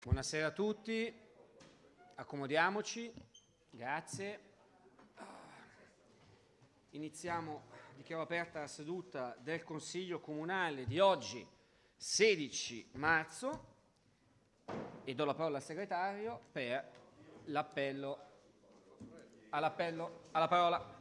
Buonasera a tutti, accomodiamoci, grazie. Iniziamo, dichiaro aperta la seduta del Consiglio Comunale di oggi, 16 marzo, e do la parola al segretario per l'appello. Alla parola.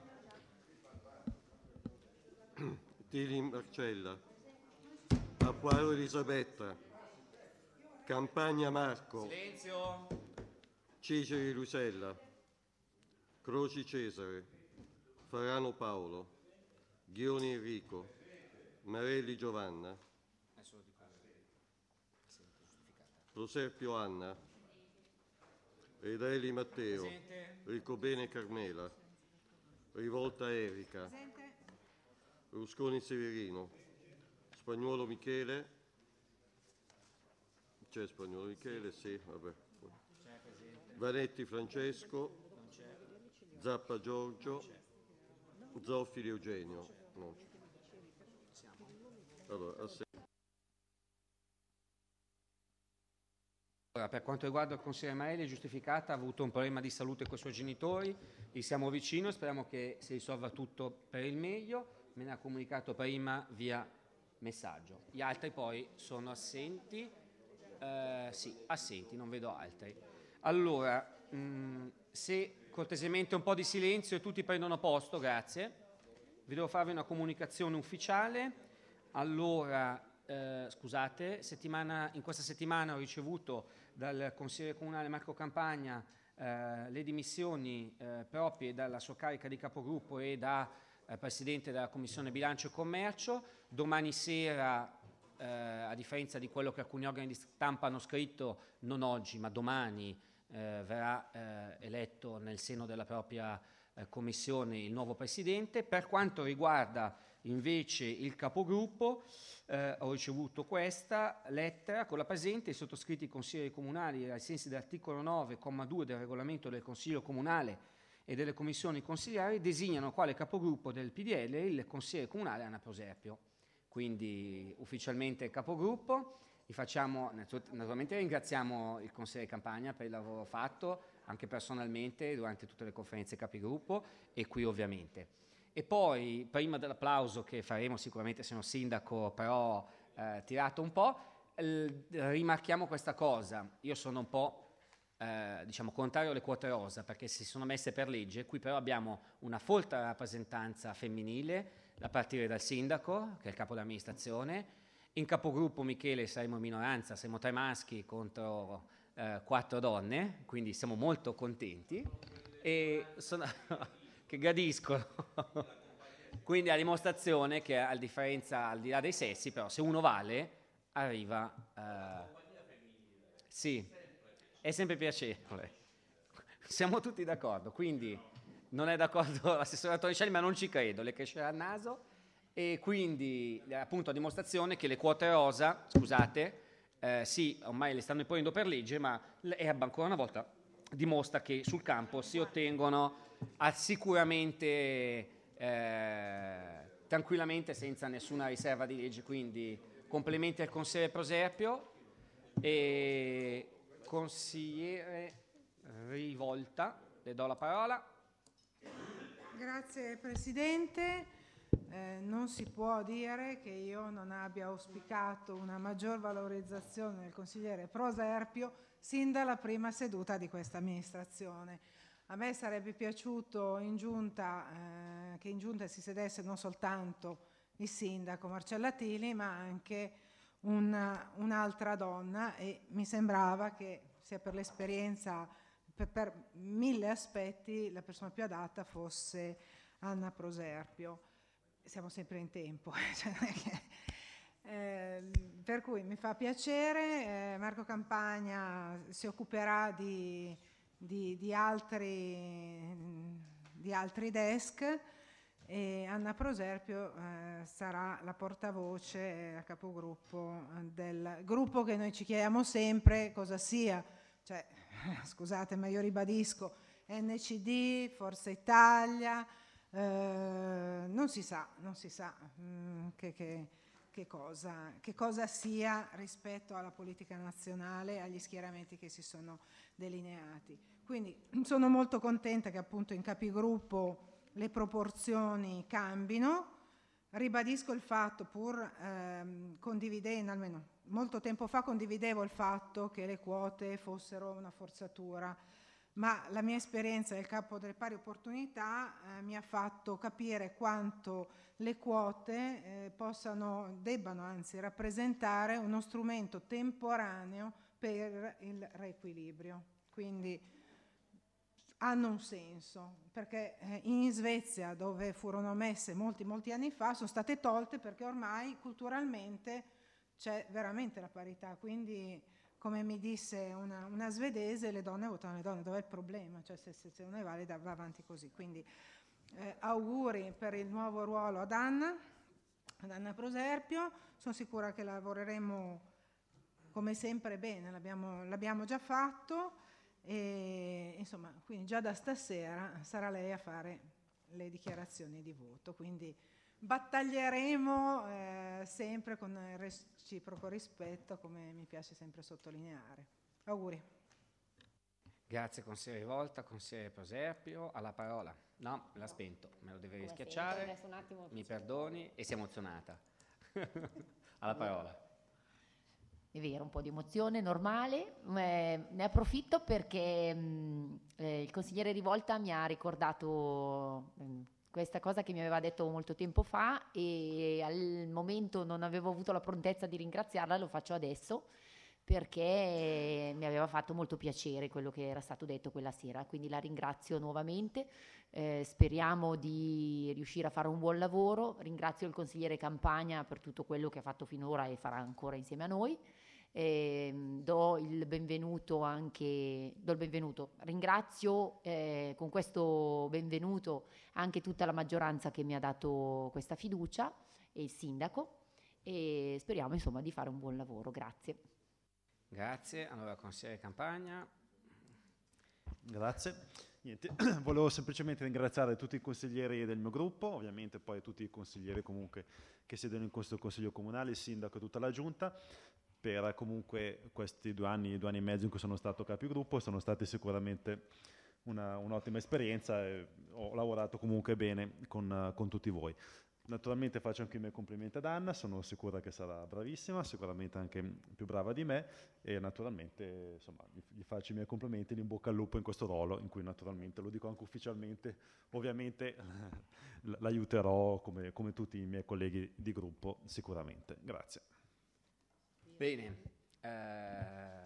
Tili Marcella, Acquaro Elisabetta, Campagna Marco, Silenzio. Ciceri Lucella, Croci Cesare, Farano Paolo, Ghioni Enrico, Marelli Giovanna, Proserpio Anna, Redaelli Matteo, Presente. Ricobene Carmela, Rivolta Erika, Rusconi Severino, Spagnuolo Michele, c'è Spagnuolo Michele, sì, vabbè. Vanetti Francesco, Zappa Giorgio, Zoffili Eugenio. No. Allora, Per quanto riguarda il consigliere Marelli, è giustificata, ha avuto un problema di salute con i suoi genitori, gli siamo vicino, speriamo che si risolva tutto per il meglio, me ne ha comunicato prima via messaggio. Gli altri poi sono assenti, sì, assenti, non vedo altri. Allora, se cortesemente un po' di silenzio e tutti prendono posto, grazie. Vi devo farvi una comunicazione ufficiale. Allora, scusate, in questa settimana ho ricevuto dal consigliere comunale Marco Campagna le dimissioni proprie dalla sua carica di capogruppo e da presidente della Commissione Bilancio e Commercio. Domani sera, a differenza di quello che alcuni organi di stampa hanno scritto, non oggi ma domani verrà eletto nel seno della propria commissione il nuovo presidente. Per quanto riguarda invece il capogruppo, ho ricevuto questa lettera con la presente: i sottoscritti consiglieri comunali ai sensi dell'articolo 9,2 del regolamento del Consiglio Comunale e delle commissioni consigliari designano quale capogruppo del PDL il consigliere comunale Anna Proserpio. Quindi ufficialmente capogruppo. Naturalmente ringraziamo il consigliere Campagna per il lavoro fatto, anche personalmente, durante tutte le conferenze capigruppo e qui ovviamente. E poi, prima dell'applauso che faremo sicuramente se non sindaco, però tirato un po', rimarchiamo questa cosa. Io sono un po' contrario alle quote rosa, perché si sono messe per legge. Qui però abbiamo una folta rappresentanza femminile, a partire dal sindaco, che è il capo dell'amministrazione. In capogruppo Michele saremo in minoranza, saremo 3 maschi contro 4 donne, quindi siamo molto contenti e che gradiscono. Quindi a dimostrazione che al di là dei sessi, però se uno vale arriva. Sì, è sempre piacevole. Siamo tutti d'accordo, quindi non è d'accordo l'assessore Torricelli, ma non ci credo, le crescerà il naso. E quindi appunto a dimostrazione che le quote rosa, scusate, sì, ormai le stanno imponendo per legge, ma l'ERB ancora una volta dimostra che sul campo si ottengono sicuramente tranquillamente senza nessuna riserva di legge. Quindi complimenti al consigliere Proserpio e consigliere Rivolta, le do la parola. Grazie Presidente. Non si può dire che io non abbia auspicato una maggior valorizzazione del consigliere Proserpio sin dalla prima seduta di questa amministrazione. A me sarebbe piaciuto che in giunta si sedesse non soltanto il sindaco Marcella Tili, ma anche un'altra donna, e mi sembrava che sia per l'esperienza, per 1000 aspetti, la persona più adatta fosse Anna Proserpio. Siamo sempre in tempo, per cui mi fa piacere. Marco Campagna si occuperà di altri desk e Anna Proserpio sarà la portavoce, la capogruppo del gruppo che noi ci chiediamo sempre cosa sia. Cioè, scusate, ma io ribadisco: NCD, Forza Italia, non si sa che cosa sia rispetto alla politica nazionale, agli schieramenti che si sono delineati. Quindi sono molto contenta che appunto in capigruppo le proporzioni cambino. Ribadisco il fatto, pur condividendo, almeno molto tempo fa condividevo il fatto che le quote fossero una forzatura, ma la mia esperienza del capo delle pari opportunità mi ha fatto capire quanto le quote debbano anzi rappresentare uno strumento temporaneo per il riequilibrio. Quindi hanno un senso, perché in Svezia, dove furono messe molti anni fa, sono state tolte perché ormai culturalmente c'è veramente la parità. Quindi, come mi disse una svedese, le donne votano le donne, dov'è il problema? Cioè se non è valida va avanti così. Quindi auguri per il nuovo ruolo ad Anna Proserpio, sono sicura che lavoreremo come sempre bene, l'abbiamo già fatto. E insomma, quindi già da stasera sarà lei a fare le dichiarazioni di voto, quindi battaglieremo sempre con reciproco rispetto, come mi piace sempre sottolineare. Auguri. Grazie consigliere Volta, consigliere Proserpio, alla parola. No, l'ha spento, me lo deve rischiacciare, mi perdoni e si è emozionata. Alla parola. È vero, un po' di emozione, normale. Ne approfitto perché il consigliere Rivolta mi ha ricordato questa cosa che mi aveva detto molto tempo fa e al momento non avevo avuto la prontezza di ringraziarla, lo faccio adesso perché mi aveva fatto molto piacere quello che era stato detto quella sera, quindi la ringrazio nuovamente. Speriamo di riuscire a fare un buon ringrazio il consigliere Campagna per tutto quello che ha fatto finora e farà ancora insieme a noi. Do il benvenuto, ringrazio con questo benvenuto anche tutta la maggioranza che mi ha dato questa fiducia e il sindaco e speriamo insomma di fare un buon lavoro. Grazie, allora consigliere Campagna. Grazie. Niente, volevo semplicemente ringraziare tutti i consiglieri del mio gruppo, ovviamente poi tutti i consiglieri comunque che siedono in questo consiglio comunale, il sindaco e tutta la giunta, per comunque questi 2 anni e mezzo in cui sono stato capigruppo, sono stati sicuramente un'ottima esperienza e ho lavorato comunque bene con tutti voi. Naturalmente faccio anche i miei complimenti ad Anna, sono sicura che sarà bravissima, sicuramente anche più brava di me e naturalmente insomma, gli faccio i miei complimenti, in bocca al lupo in questo ruolo in cui naturalmente, lo dico anche ufficialmente, ovviamente l'aiuterò come tutti i miei colleghi di gruppo sicuramente. Grazie. Bene.